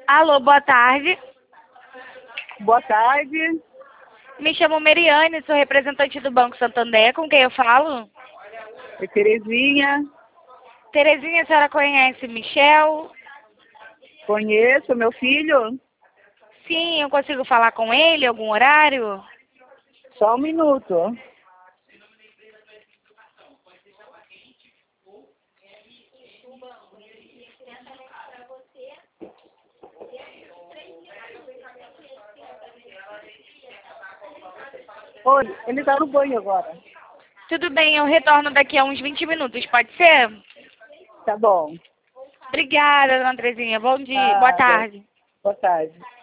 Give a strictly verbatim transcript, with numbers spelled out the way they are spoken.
Alô, boa tarde. Boa tarde. Me chamo Meriane, sou representante do Banco Santander. Com quem eu falo? É Terezinha. Terezinha, a senhora conhece Michel? Conheço meu filho. Sim, eu consigo falar com ele em algum horário? Só um minuto. Oi, ele tá no banho agora. Tudo bem, eu retorno daqui a uns vinte minutos, pode ser? Tá bom. Obrigada, dona Terezinha. Bom dia, boa Nada. tarde. Boa tarde.